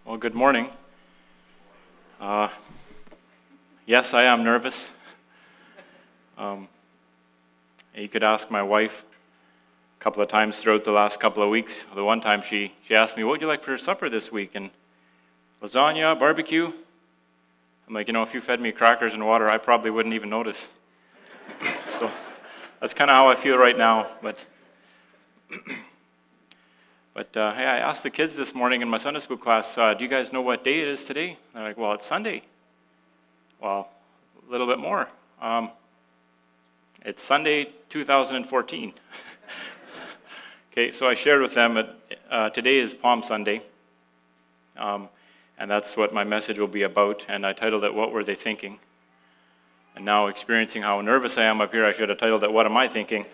Well, good morning. Yes, I am nervous. You could ask my wife a couple of times throughout the last couple of weeks. The one time she asked me, what would you like for supper this week? And lasagna, barbecue? I'm like, if you fed me crackers and water, I probably wouldn't even notice. So that's kind of how I feel right now. But hey, I asked the kids this morning in my Sunday school class, do you guys know what day it is today? They're like, well, it's Sunday. Well, a little bit more. It's Sunday, 2014. Okay, so I shared with them that today is Palm Sunday, and that's what my message will be about, and I titled it, What Were They Thinking? And now, experiencing how nervous I am up here, I should have titled it, What Am I Thinking?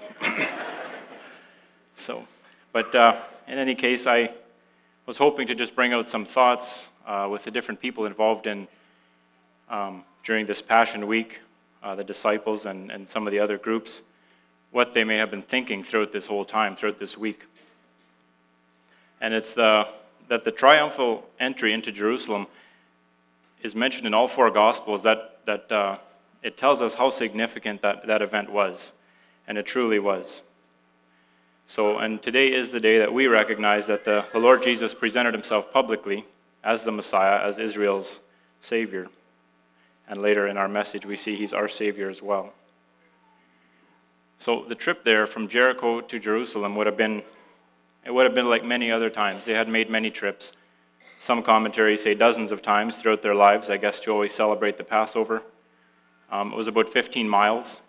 But in any case, I was hoping to just bring out some thoughts with the different people involved in during this Passion Week, the disciples and some of the other groups, what they may have been thinking throughout this whole time, throughout this week. And it's that the triumphal entry into Jerusalem is mentioned in all four Gospels, that it tells us how significant that event was, and it truly was. So, and today is the day that we recognize that the Lord Jesus presented himself publicly as the Messiah, as Israel's Savior. And later in our message, we see he's our Savior as well. So the trip there from Jericho to Jerusalem would have been like many other times. They had made many trips. Some commentaries say dozens of times throughout their lives, I guess, to always celebrate the Passover. It was about 15 miles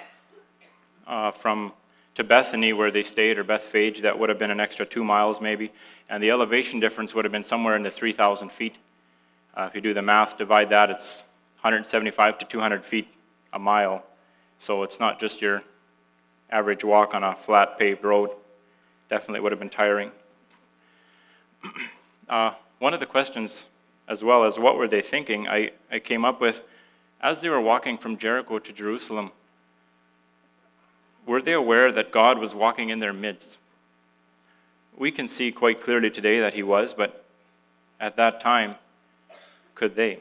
to Bethany, where they stayed, or Bethphage. That would have been an extra 2 miles maybe. And the elevation difference would have been somewhere in the 3,000 feet. If you do the math, divide that, it's 175 to 200 feet a mile. So it's not just your average walk on a flat paved road. Definitely would have been tiring. One of the questions, as well as what were they thinking, I came up with, as they were walking from Jericho to Jerusalem, were they aware that God was walking in their midst? We can see quite clearly today that he was, but at that time, could they?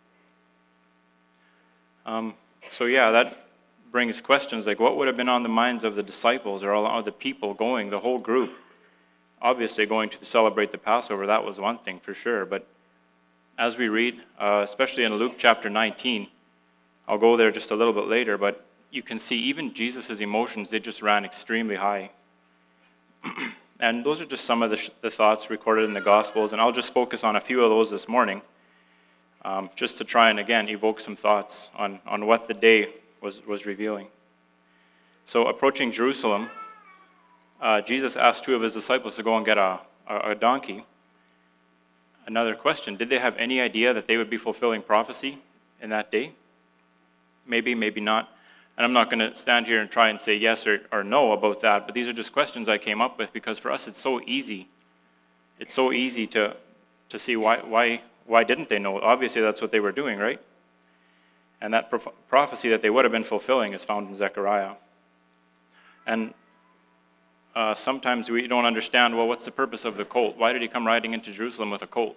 That brings questions like, what would have been on the minds of the disciples or all of the people going, the whole group? Obviously going to celebrate the Passover, that was one thing for sure, but as we read, especially in Luke chapter 19, I'll go there just a little bit later, but you can see even Jesus' emotions, they just ran extremely high. And those are just some of the thoughts recorded in the Gospels, and I'll just focus on a few of those this morning, just to try and, again, evoke some thoughts on what the day was revealing. So approaching Jerusalem, Jesus asked two of his disciples to go and get a donkey. Another question, did they have any idea that they would be fulfilling prophecy in that day? Maybe, maybe not. And I'm not going to stand here and try and say yes or no about that, but these are just questions I came up with because for us it's so easy. It's so easy to see why didn't they know? Obviously that's what they were doing, right? And that prophecy that they would have been fulfilling is found in Zechariah. And sometimes we don't understand, well, what's the purpose of the colt? Why did he come riding into Jerusalem with a colt?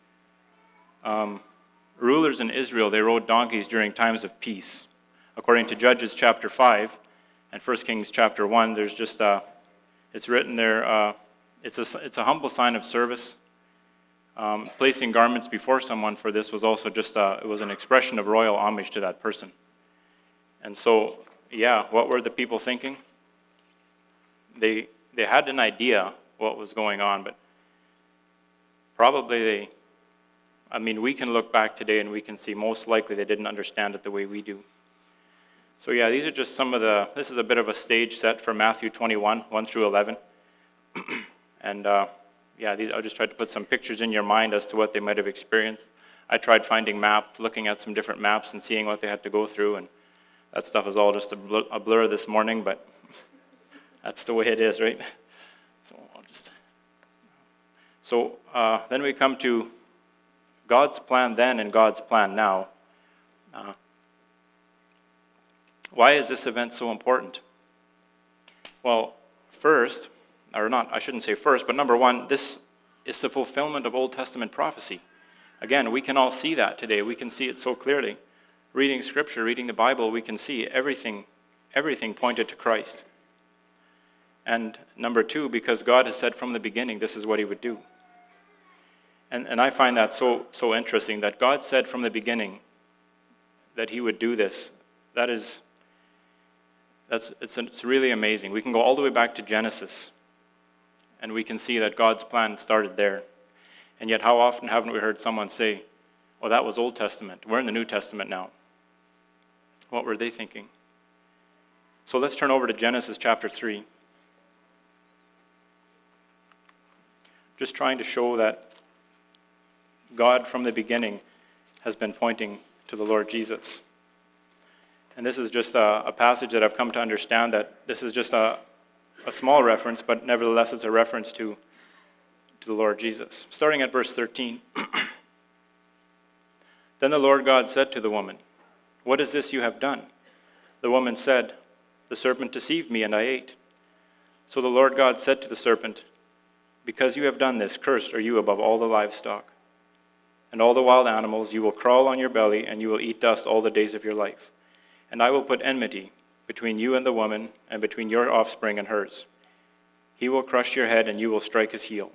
Rulers in Israel, they rode donkeys during times of peace. According to Judges chapter 5 and 1 Kings chapter 1, there's just, it's written there, it's a humble sign of service. Placing garments before someone for this was also just, it was an expression of royal homage to that person. And so, what were the people thinking? They had an idea what was going on, but probably we can look back today and we can see most likely they didn't understand it the way we do. So these are just this is a bit of a stage set for Matthew 21, 1 through 11. And I'll just try to put some pictures in your mind as to what they might have experienced. I tried looking at some different maps and seeing what they had to go through, and that stuff is all just a blur this morning, but that's the way it is, right? So then we come to God's plan then and God's plan now. Why is this event so important? Well, first, or not, I shouldn't say first, but number one, this It's the fulfillment of Old Testament prophecy. Again, we can all see that today. We can see it so clearly. Reading Scripture, reading the Bible, we can see everything pointed to Christ. And number two, because God has said from the beginning this is what he would do. And I find that so interesting, that God said from the beginning that he would do this. It's really amazing. We can go all the way back to Genesis, and we can see that God's plan started there. And yet how often haven't we heard someone say, well, that was Old Testament. We're in the New Testament now. What were they thinking? So let's turn over to Genesis chapter 3. Just trying to show that God from the beginning has been pointing to the Lord Jesus. And this is just a passage that I've come to understand that this is just a small reference, but nevertheless it's a reference to the Lord Jesus. Starting at verse 13. Then the Lord God said to the woman, "What is this you have done?" The woman said, "The serpent deceived me, and I ate." So the Lord God said to the serpent, "Because you have done this, cursed are you above all the livestock. And all the wild animals, you will crawl on your belly, and you will eat dust all the days of your life. And I will put enmity between you and the woman, and between your offspring and hers. He will crush your head, and you will strike his heel."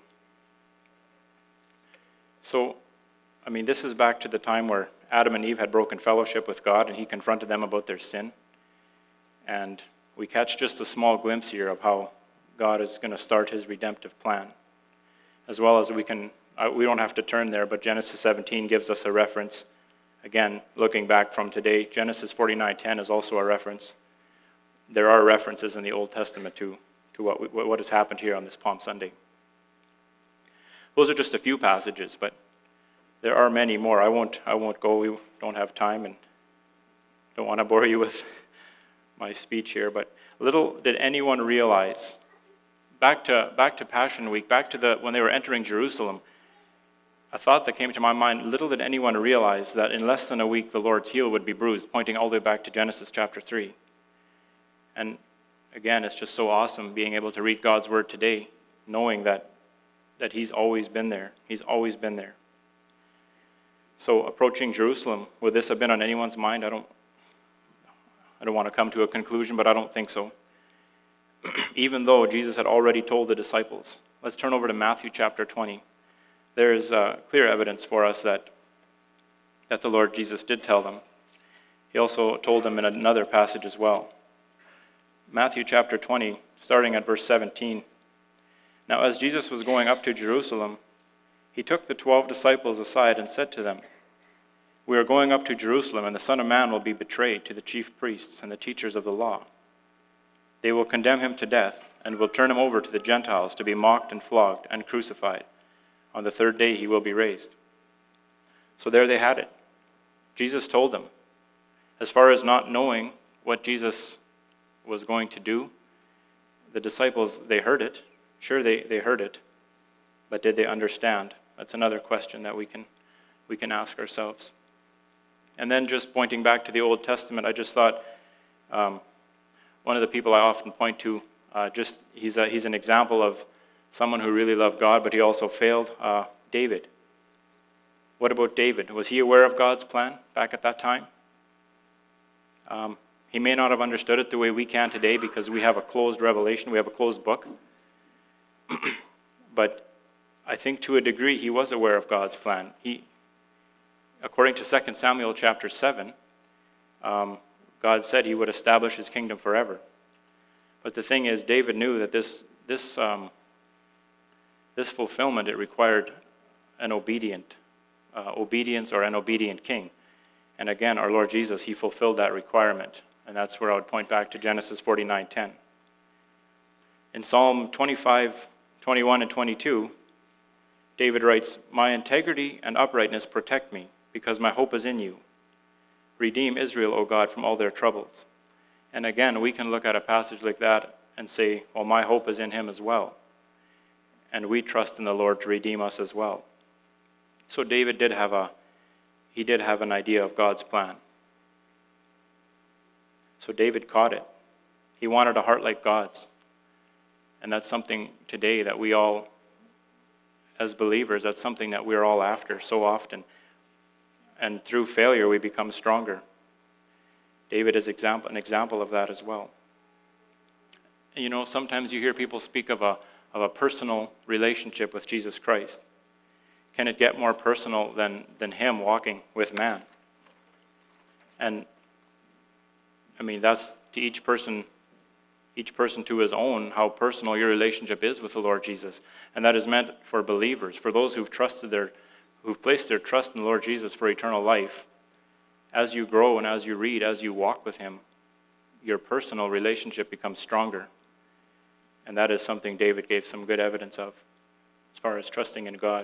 So, this is back to the time where Adam and Eve had broken fellowship with God, and he confronted them about their sin. And we catch just a small glimpse here of how God is going to start his redemptive plan. As well as we don't have to turn there, but Genesis 17 gives us a reference. Again, looking back from today, Genesis 49:10 is also a reference. There are references in the Old Testament to what has happened here on this Palm Sunday. Those are just a few passages, but there are many more. I won't go. We don't have time, and don't want to bore you with my speech here. But little did anyone realize, back to Passion Week, back to when they were entering Jerusalem, a thought that came to my mind, little did anyone realize that in less than a week the Lord's heel would be bruised, pointing all the way back to Genesis chapter 3. And again, it's just so awesome being able to read God's word today, knowing that he's always been there. He's always been there. So approaching Jerusalem, would this have been on anyone's mind? I don't want to come to a conclusion, but I don't think so. Even though Jesus had already told the disciples. Let's turn over to Matthew chapter 20. There is clear evidence for us that the Lord Jesus did tell them. He also told them in another passage as well. Matthew chapter 20, starting at verse 17. Now as Jesus was going up to Jerusalem, he took the 12 disciples aside and said to them, "We are going up to Jerusalem, and the Son of Man will be betrayed to the chief priests and the teachers of the law. They will condemn him to death, and will turn him over to the Gentiles to be mocked and flogged and crucified. On the third day he will be raised." So there they had it. Jesus told them. As far as not knowing what Jesus was going to do, the disciples, they heard it. Sure, they heard it. But did they understand? That's another question that we can ask ourselves. And then just pointing back to the Old Testament, I just thought one of the people I often point to, he's an example of someone who really loved God, but he also failed, David. What about David? Was he aware of God's plan back at that time? He may not have understood it the way we can today because we have a closed revelation, we have a closed book. But I think to a degree he was aware of God's plan. According to 2 Samuel chapter 7, God said he would establish his kingdom forever. But the thing is, David knew that this fulfillment, it required an obedience or an obedient king. And again, our Lord Jesus, he fulfilled that requirement. And that's where I would point back to Genesis 49:10. In Psalm 25, 21, and 22, David writes, "My integrity and uprightness protect me, because my hope is in you. Redeem Israel, O God, from all their troubles." And again, we can look at a passage like that and say, well, my hope is in him as well. And we trust in the Lord to redeem us as well. So David did have an idea of God's plan. So David caught it. He wanted a heart like God's. And that's something today that we all, as believers, that's something that we're all after so often. And through failure, we become stronger. David is an example of that as well. And you know, sometimes you hear people speak of a personal relationship with Jesus Christ. Can it get more personal than him walking with man? And I mean, that's to each person to his own, how personal your relationship is with the Lord Jesus. And that is meant for believers, for those who've placed their trust in the Lord Jesus for eternal life. As you grow and as you read, as you walk with him, your personal relationship becomes stronger. And that is something David gave some good evidence of, as far as trusting in God.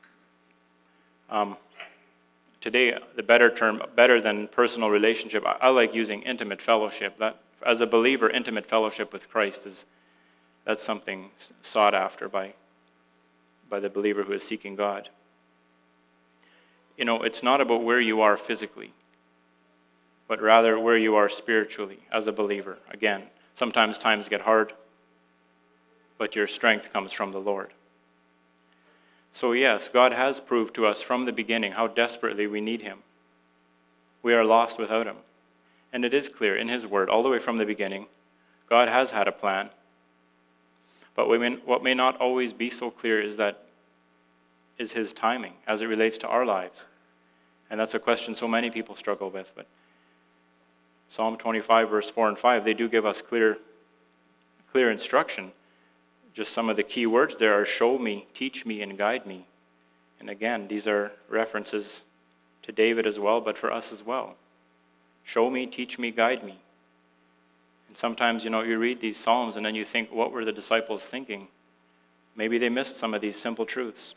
Today, the better term, better than personal relationship, I like using intimate fellowship. That, as a believer, intimate fellowship with Christ that's something sought after by the believer who is seeking God. You know, it's not about where you are physically, but rather where you are spiritually as a believer. Again, sometimes times get hard, but your strength comes from the Lord. So yes, God has proved to us from the beginning how desperately we need him. We are lost without him. And it is clear in his word, all the way from the beginning, God has had a plan. But what may not always be so clear is his timing as it relates to our lives. And that's a question so many people struggle with. But Psalm 25, verse 4 and 5, they do give us clear instruction. Just some of the key words there are show me, teach me, and guide me. And again, these are references to David as well, but for us as well. Show me, teach me, guide me. And sometimes, you read these Psalms and then you think, what were the disciples thinking? Maybe they missed some of these simple truths.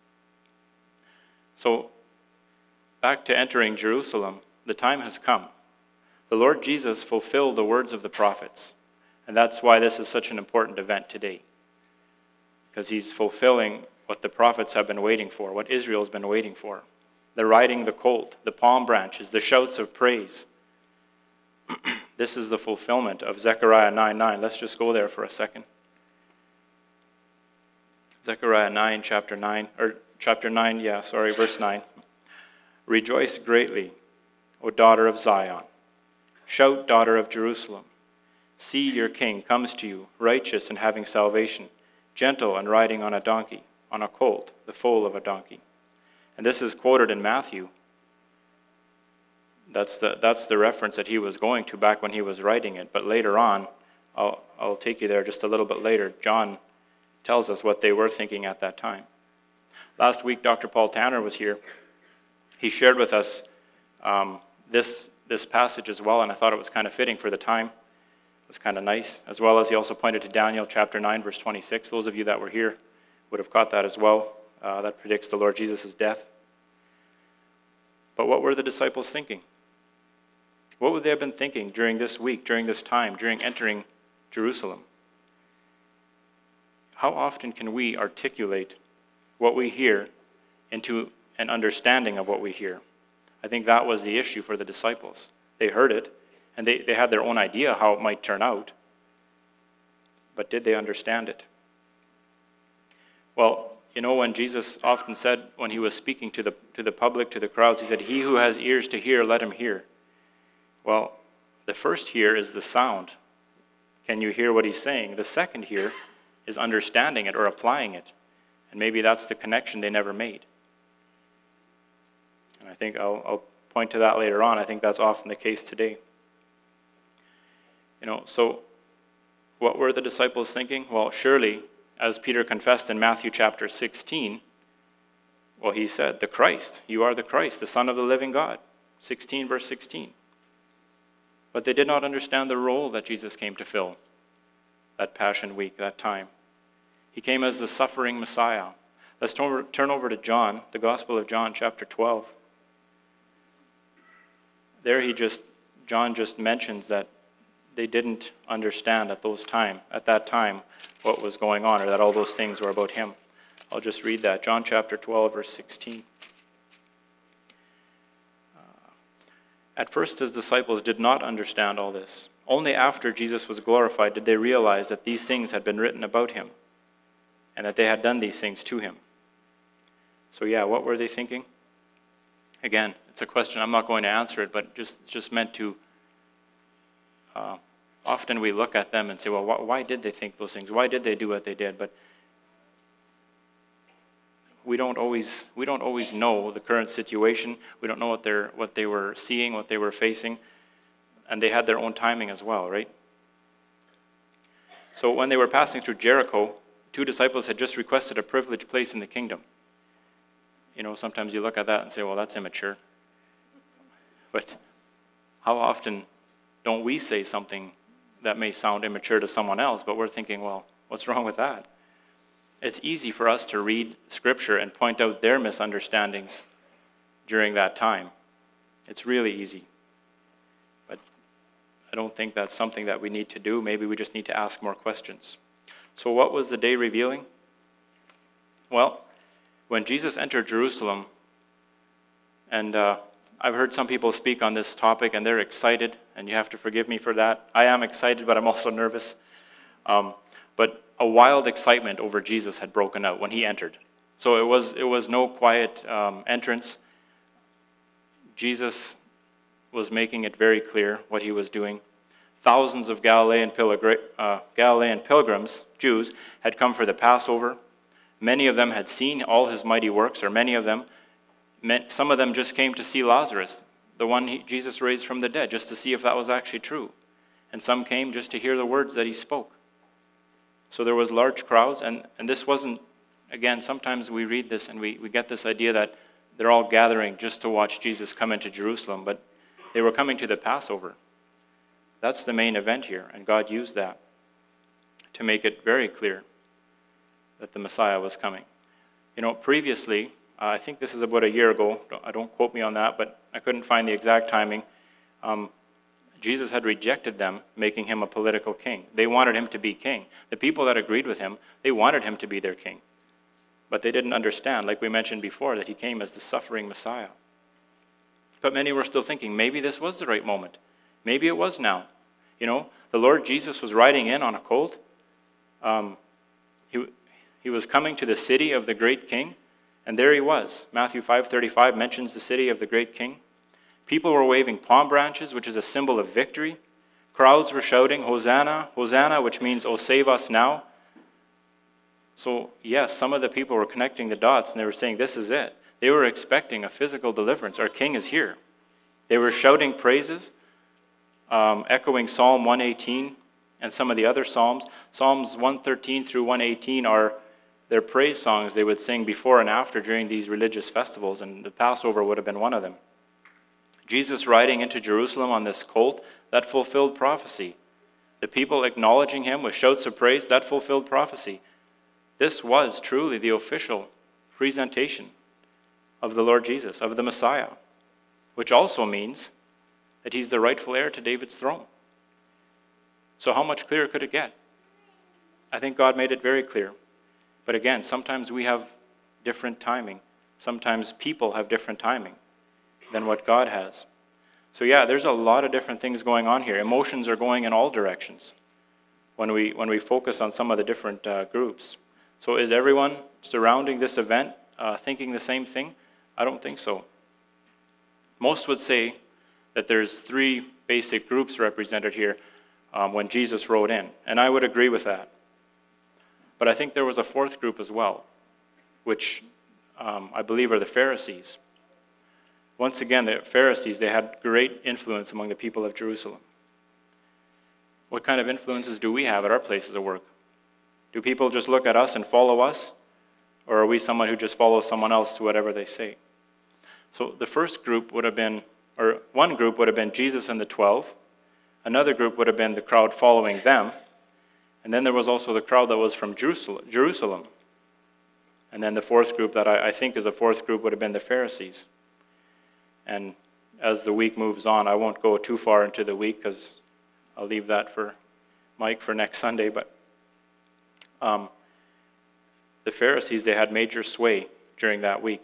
So, back to entering Jerusalem, the time has come. The Lord Jesus fulfilled the words of the prophets. And that's why this is such an important event today. Because he's fulfilling what the prophets have been waiting for, what Israel's been waiting for. The riding the colt, the palm branches, the shouts of praise. This is the fulfillment of Zechariah 9:9. Let's just go there for a second. Zechariah 9, verse 9. Rejoice greatly, O daughter of Zion. Shout, daughter of Jerusalem. See, your king comes to you, righteous and having salvation, gentle and riding on a donkey, on a colt, the foal of a donkey. And this is quoted in Matthew. That's the reference that he was going to back when he was writing it. But later on, I'll take you there just a little bit later. John tells us what they were thinking at that time. Last week, Dr. Paul Tanner was here. He shared with us this passage as well, and I thought it was kind of fitting for the time. It was kind of nice, as well as he also pointed to Daniel chapter 9, verse 26. Those of you that were here would have caught that as well. That predicts the Lord Jesus' death. But what were the disciples thinking? What would they have been thinking during this week, during this time, during entering Jerusalem? How often can we articulate what we hear into an understanding of what we hear? I think that was the issue for the disciples. They heard it, and they had their own idea how it might turn out. But did they understand it? Well, when Jesus often said, when he was speaking to the public, to the crowds, he said, he who has ears to hear, let him hear. Well, the first hear is the sound. Can you hear what he's saying? The second hear is understanding it or applying it. And maybe that's the connection they never made. And I think I'll point to that later on. I think that's often the case today. So what were the disciples thinking? Well, surely, as Peter confessed in Matthew chapter 16, well, he said, the Christ, you are the Christ, the Son of the living God. 16, verse 16. But they did not understand the role that Jesus came to fill that Passion Week, that time. He came as the suffering Messiah. Let's turn over to John, the Gospel of John, chapter 12. There John just mentions that they didn't understand at that time what was going on, or that all those things were about him. I'll just read that. John chapter 12, verse 16. At first, his disciples did not understand all this. Only after Jesus was glorified did they realize that these things had been written about him, and that they had done these things to him. So yeah, what were they thinking? Again, it's a question, I'm not going to answer it, but it's just meant to, often we look at them and say, well, why did they think those things? Why did they do what they did? But we don't always know the current situation. We don't know what they were seeing, what they were facing, and they had their own timing as well, right? So when they were passing through Jericho, 2 disciples had just requested a privileged place in the kingdom. You know, sometimes you look at that and say, well, that's immature. But how often don't we say something that may sound immature to someone else, but we're thinking, well, what's wrong with that? It's easy for us to read Scripture and point out their misunderstandings during that time. It's really easy. But I don't think that's something that we need to do. Maybe we just need to ask more questions. So what was the day revealing? Well, when Jesus entered Jerusalem, and I've heard some people speak on this topic, and they're excited, and you have to forgive me for that. I am excited, but I'm also nervous. But a wild excitement over Jesus had broken out when he entered. So it was no quiet entrance. Jesus was making it very clear what he was doing. Thousands of Galilean pilgrims, Jews, had come for the Passover. Many of them had seen all his mighty works, or many of them. Some of them just came to see Lazarus, the one Jesus raised from the dead, just to see if that was actually true. And some came just to hear the words that he spoke. So there was large crowds, and this wasn't, again, sometimes we read this and we get this idea that they're all gathering just to watch Jesus come into Jerusalem, but they were coming to the Passover. That's the main event here, and God used that to make it very clear that the Messiah was coming. You know, previously, I think this is about a year ago, don't quote me on that, but I couldn't find the exact timing. Jesus had rejected them, making him a political king. They wanted him to be king. The people that agreed with him, they wanted him to be their king. But they didn't understand, like we mentioned before, that he came as the suffering Messiah. But many were still thinking, maybe this was the right moment. Maybe it was now. You know, the Lord Jesus was riding in on a colt. He was coming to the city of the great king, and there he was. Matthew 5:35 mentions the city of the great king. People were waving palm branches, which is a symbol of victory. Crowds were shouting, Hosanna, Hosanna, which means, oh, save us now. So, yes, some of the people were connecting the dots, and they were saying, this is it. They were expecting a physical deliverance. Our king is here. They were shouting praises, echoing Psalm 118 and some of the other psalms. Psalms 113 through 118 are their praise songs they would sing before and after during these religious festivals, and the Passover would have been one of them. Jesus riding into Jerusalem on this colt, that fulfilled prophecy. The people acknowledging him with shouts of praise, that fulfilled prophecy. This was truly the official presentation of the Lord Jesus, of the Messiah, which also means that he's the rightful heir to David's throne. So how much clearer could it get? I think God made it very clear. But again, sometimes we have different timing. Sometimes people have different timing than what God has. So yeah, there's a lot of different things going on here. Emotions are going in all directions when we focus on some of the different groups. So is everyone surrounding this event thinking the same thing? I don't think so. Most would say that there's 3 basic groups represented here when Jesus rode in, and I would agree with that. But I think there was a 4th group as well, which I believe are the Pharisees. Once again, the Pharisees, they had great influence among the people of Jerusalem. What kind of influences do we have at our places of work? Do people just look at us and follow us? Or are we someone who just follows someone else to whatever they say? So the first group would have been, or one group would have been Jesus and the 12. Another group would have been the crowd following them. And then there was also the crowd that was from Jerusalem. And then the 4th group that I think is a 4th group would have been the Pharisees. And as the week moves on, I won't go too far into the week because I'll leave that for Mike for next Sunday. But the Pharisees, they had major sway during that week.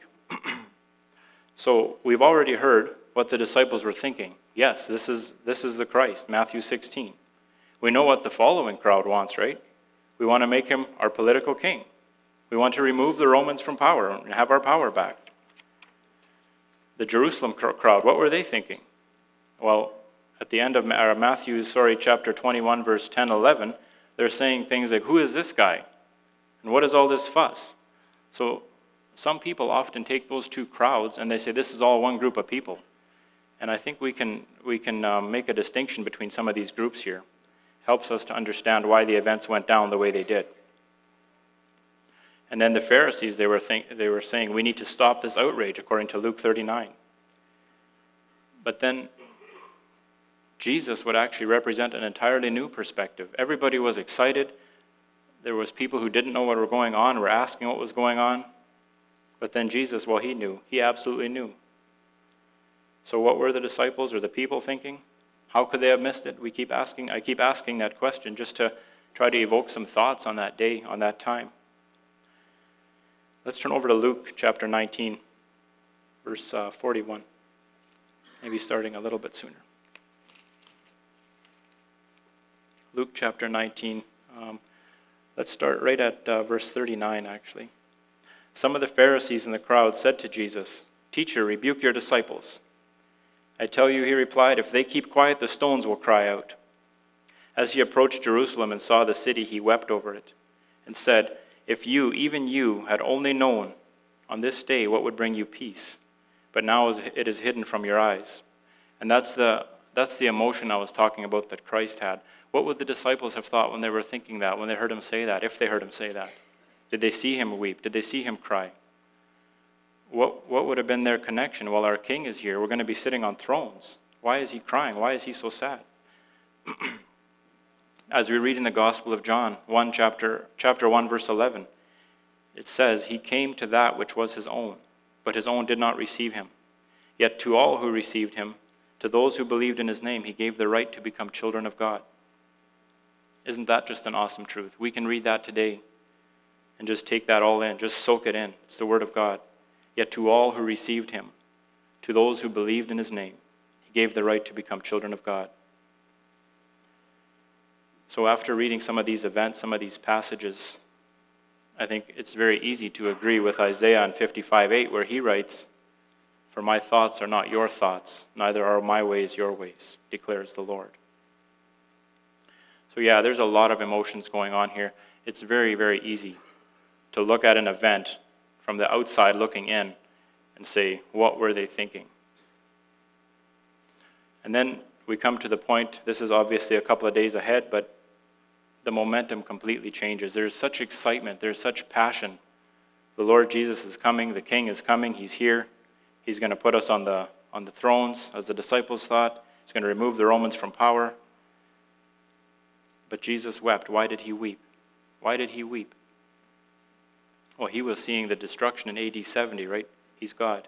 So we've already heard what the disciples were thinking. Yes, this is the Christ, Matthew 16. We know what the following crowd wants, right? We want to make him our political king. We want to remove the Romans from power and have our power back. The Jerusalem crowd, what were they thinking? Well, at the end of Matthew, chapter 21, verse 10, 11, they're saying things like, who is this guy? And what is all this fuss? So some people often take those two crowds and they say, this is all one group of people. And I think we can make a distinction between some of these groups here. Helps us to understand why the events went down the way they did. And then the Pharisees, they were saying, we need to stop this outrage, according to Luke 39. But then Jesus would actually represent an entirely new perspective. Everybody was excited. There was people who didn't know what was going on, were asking what was going on. But then Jesus, well, he knew. He absolutely knew. So what were the disciples or the people thinking? How could they have missed it? I keep asking that question just to try to evoke some thoughts on that day, on that time. Let's turn over to Luke chapter 19, verse 41. Maybe starting a little bit sooner. Luke chapter 19. Let's start right at verse 39, actually. Some of the Pharisees in the crowd said to Jesus, "Teacher, rebuke your disciples." "I tell you," he replied, "if they keep quiet, the stones will cry out." As he approached Jerusalem and saw the city, he wept over it and said, "If you, even you, had only known on this day what would bring you peace, but now it is hidden from your eyes." And that's the emotion I was talking about that Christ had. What would the disciples have thought when they were thinking that, when they heard him say that, if they heard him say that? Did they see him weep? Did they see him cry? What would have been their connection? Well, our King is here. We're going to be sitting on thrones. Why is he crying? Why is he so sad? As we read in the Gospel of John, chapter 1, verse 11, it says, "He came to that which was his own, but his own did not receive him. Yet to all who received him, to those who believed in his name, he gave the right to become children of God." Isn't that just an awesome truth? We can read that today and just take that all in, just soak it in. It's the Word of God. Yet to all who received him, to those who believed in his name, he gave the right to become children of God. So after reading some of these events, some of these passages, I think it's very easy to agree with Isaiah in 55:8, where he writes, "For my thoughts are not your thoughts, neither are my ways your ways, declares the Lord." So yeah, there's a lot of emotions going on here. It's very, very easy to look at an event from the outside looking in and say, what were they thinking? And then we come to the point, this is obviously a couple of days ahead, but the momentum completely changes. There's such excitement, there's such passion. The Lord Jesus is coming, the King is coming, he's here. He's going to put us on the thrones, as the disciples thought. He's going to remove the Romans from power. But Jesus wept. Why did he weep? Why did he weep? Well, he was seeing the destruction in AD 70, right? He's God.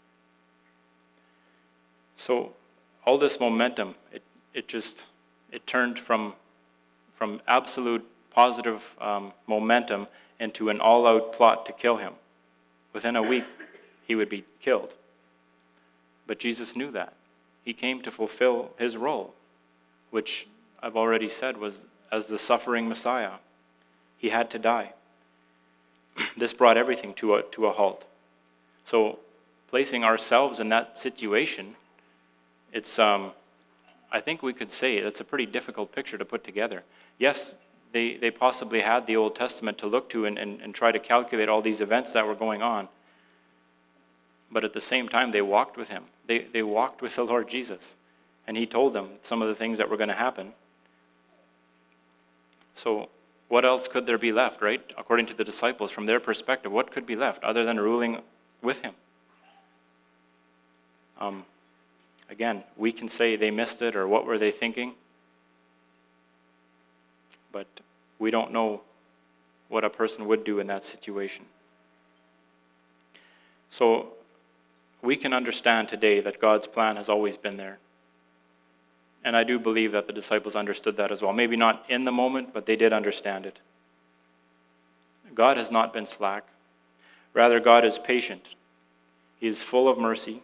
So all this momentum, it turned from absolute positive momentum into an all-out plot to kill him. Within a week, he would be killed. But Jesus knew that. He came to fulfill his role, which I've already said was as the suffering Messiah. He had to die. This brought everything to a halt. So placing ourselves in that situation, it's I think we could say that's a pretty difficult picture to put together. Yes, they possibly had the Old Testament to look to and try to calculate all these events that were going on. But at the same time, they walked with him. They walked with the Lord Jesus. And he told them some of the things that were going to happen. So what else could there be left, right? According to the disciples, from their perspective, what could be left other than ruling with him? Again, we can say they missed it or what were they thinking? But we don't know what a person would do in that situation. So we can understand today that God's plan has always been there. And I do believe that the disciples understood that as well. Maybe not in the moment, but they did understand it. God has not been slack. Rather, God is patient. He is full of mercy.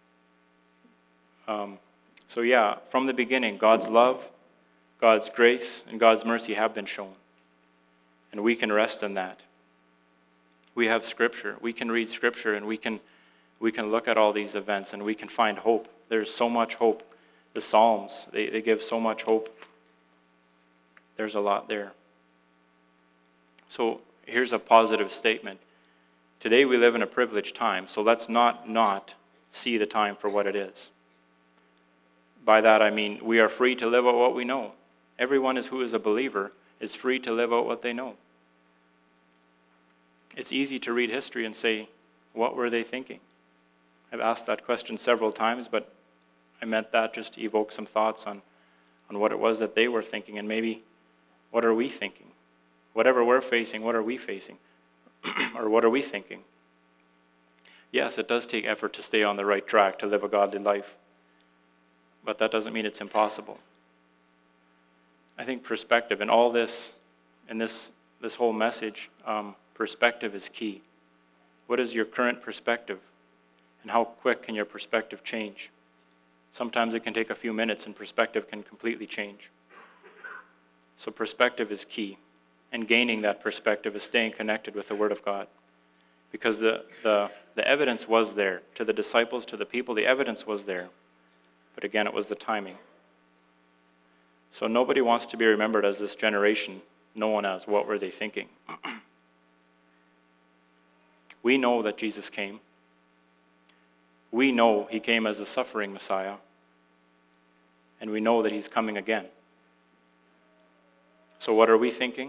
So yeah, from the beginning, God's love, God's grace, and God's mercy have been shown. And we can rest in that. We have Scripture. We can read Scripture, and we can look at all these events, and we can find hope. There's so much hope. The Psalms, they give so much hope. There's a lot there. So here's a positive statement. Today we live in a privileged time, so let's not see the time for what it is. By that I mean we are free to live out what we know. Everyone who is a believer is free to live out what they know. It's easy to read history and say, what were they thinking? I've asked that question several times, but I meant that just to evoke some thoughts on what it was that they were thinking, and maybe what are we thinking? Whatever we're facing, what are we facing? Or what are we thinking? Yes, it does take effort to stay on the right track, to live a godly life, but that doesn't mean it's impossible. I think perspective in all this, in this whole message, perspective is key. What is your current perspective? And how quick can your perspective change? Sometimes it can take a few minutes and perspective can completely change. So perspective is key. And gaining that perspective is staying connected with the Word of God. Because the evidence was there. To the disciples, to the people, the evidence was there. But again, it was the timing. So nobody wants to be remembered as this generation known as what were they thinking. We know that Jesus came. We know he came as a suffering Messiah. And we know that he's coming again. So what are we thinking?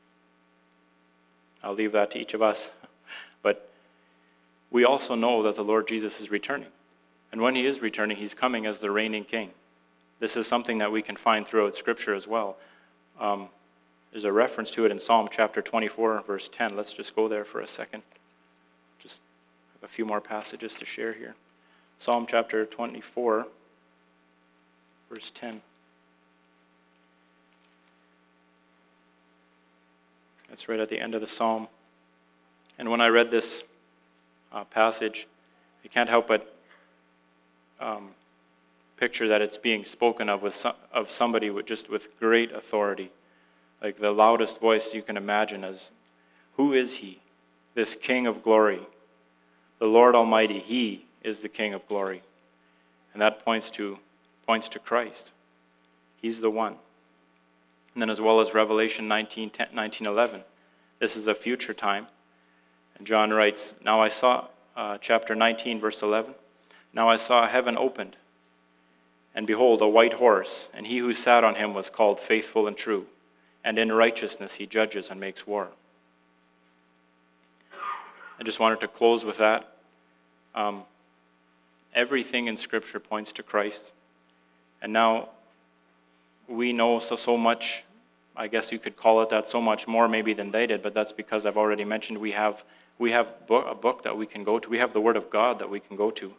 I'll leave that to each of us. But we also know that the Lord Jesus is returning. And when he is returning, he's coming as the reigning king. This is something that we can find throughout Scripture as well. There's a reference to it in Psalm chapter 24, verse 10. Let's just go there for a second. Just have a few more passages to share here. Psalm chapter 24, verse 10. That's right at the end of the psalm. And when I read this passage, I can't help but picture that it's being spoken of somebody with great authority, like the loudest voice you can imagine. As who is he, this King of glory, the Lord Almighty? He is the King of glory, and that points to Christ. He's the one. And then as well as Revelation 19:11. This is a future time. And John writes, now I saw, chapter 19, verse 11, now I saw heaven opened, and behold, a white horse, and he who sat on him was called Faithful and True, and in righteousness he judges and makes war. I just wanted to close with that. Everything in Scripture points to Christ. And now we know so much, I guess you could call it that, so much more maybe than they did, but that's because I've already mentioned we have a book that we can go to. We have the Word of God that we can go to.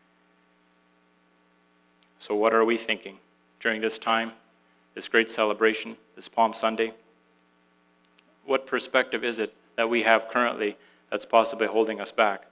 So what are we thinking during this time, this great celebration, this Palm Sunday? What perspective is it that we have currently that's possibly holding us back?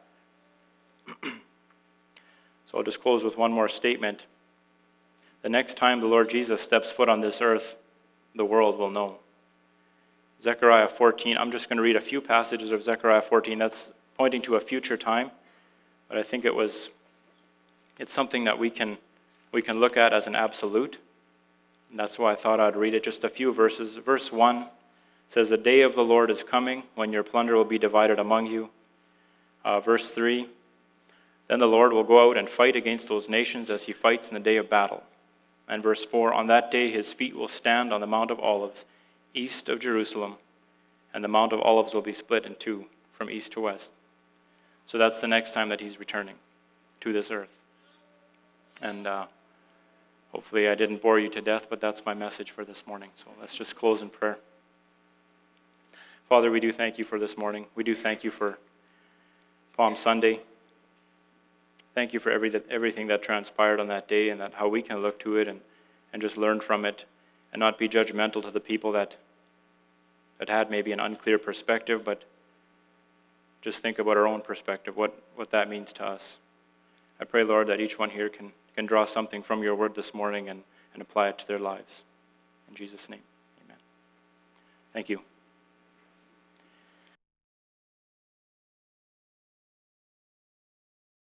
So I'll just close with one more statement. The next time the Lord Jesus steps foot on this earth, the world will know. Zechariah 14, I'm just going to read a few passages of Zechariah 14. That's pointing to a future time, but I think it's something that we can look at as an absolute. And that's why I thought I'd read it, just a few verses. Verse 1 says, the day of the Lord is coming, when your plunder will be divided among you. Verse 3, then the Lord will go out and fight against those nations as he fights in the day of battle. And verse 4, on that day his feet will stand on the Mount of Olives, east of Jerusalem, and the Mount of Olives will be split in two, from east to west. So that's the next time that he's returning to this earth. And hopefully I didn't bore you to death, but that's my message for this morning. So let's just close in prayer. Father, we do thank you for this morning. We do thank you for Palm Sunday. Thank you for everything that transpired on that day, and that how we can look to it and just learn from it and not be judgmental to the people that had maybe an unclear perspective, but just think about our own perspective, what that means to us. I pray, Lord, that each one here can draw something from your word this morning and apply it to their lives. In Jesus' name, amen. Thank you.